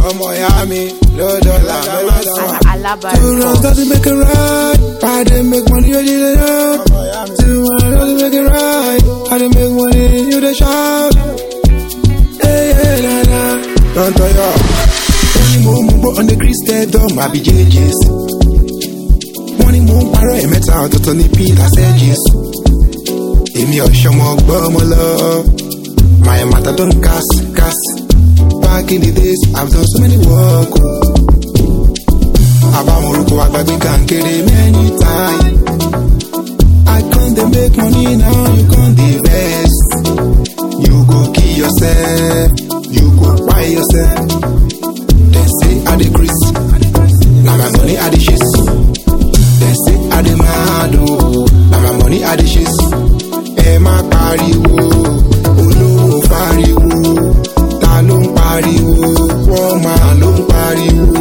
ọmọ ìyá mi lọ́dọ̀ọ́lá Alaba two runs doesn't make it right. I didn't make money, you did it up. Two runs doesn't make it right. I didn't make money, you did shout. Hey, hey, la, la. Don't tell you. Money move on the Christian dome, I be JJ's. Money move, paro, I met out to Tony Peter Sedges. Emi Oshomo Gbomo love. My matter don't cast. Back in the days, I've done so many work. Abamoruko Agbagbe Kankere many times. I can't make money now, you can't invest. You go kill yourself, you go buy yourself. They say I decrease, now my money I the chase. They say I the mad, now my money I the chase. Emma pariwo, olówó pariwo, ta ló ń pariwo, wọ́n máa ló ń pariwo.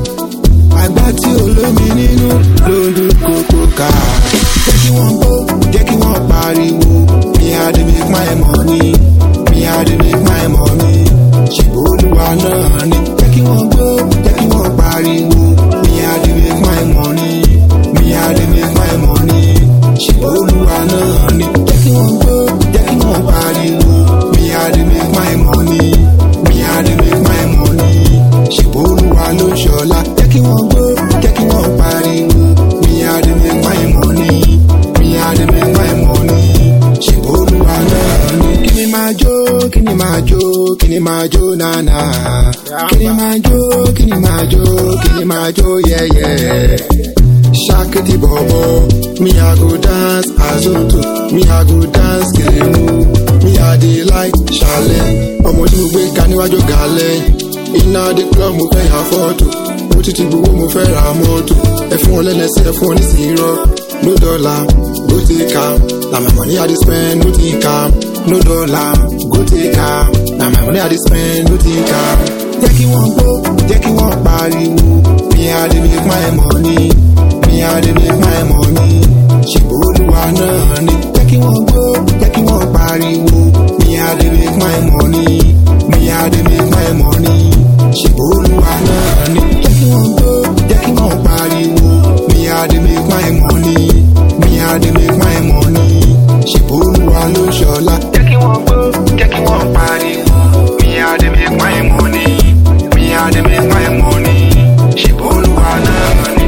Àgbà tí olómi nínú ló ń dún kókó ká. Jẹ́ kí wọ́n gbó, jẹ́ kí wọ́n pariwo. Me I dey make my money, me I dey make my money. Ṣèbó olúwa náà ni. Jẹ́ kí wọ́n gbó, jẹ́ kí wọ́n pariwo. Me I dey make my money, me I dey make my money. Ṣèbó olúwa náà ni. Jẹ́ kí wọ́n gbó, jẹ́ kí wọ́n pariwo. Me I dey make my money, me I dey make my money. Ṣèbó olúwa ló ń ṣọlá. Jẹ́ kí wọ́n gbó, jẹ́ kí wọ́n pariwo. Me I dey make my money, me I dey make my money. Ṣèbó olúwa náà ni. Kí ni máa jó, kí ni máa jó, kí ni máa jó nánà. Kí ni máa jó, kí ni máa jó, kí ni máa jó yẹ́yẹ́. Shakity bobo, me I go dance azonto, me I go dance keremu, me I dey like chale. Ọmọ tí mo gbé ga níwájú galẹ̀, iná dé club mo fẹ́ ya fọ́tò, mo títí gbowó mo fẹ́ ra mọ́tò. Ẹ fún wọn lẹ́lẹ́sẹ̀ ẹ fún wọn nísìnyírọ́, no dollar, go take am, na my money I dey spend, no think am, no dollar, go take am, na my money I dey spend, no think am. Jẹ́ kí wọ́n gbó, jẹ́ kí wọ́n pariwo, me I dey make my money. Me I dey make my money. Ṣèbó olúwa náà ni. Jẹ́ kí wọ́n gbó, jẹ́ kí wọ́n pariwo. Me I dey make my money. Me I dey make my money. Ṣèbó olúwa náà ni. Jẹ́ kí wọ́n gbó, jẹ́ kí wọ́n pariwo. Me I dey make my money. Me I dey make my money. Ṣèbó olúwa ló ń ṣọlá. Jẹ́ kí wọ́n gbó, jẹ́ kí wọ́n pariwo. Me I dey make my money. Me I dey make my money. Ṣèbó olúwa náà ni.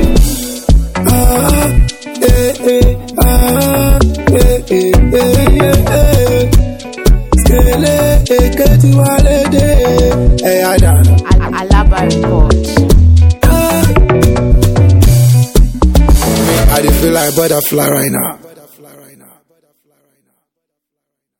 Alaba report. I dey feel like butterfly right now.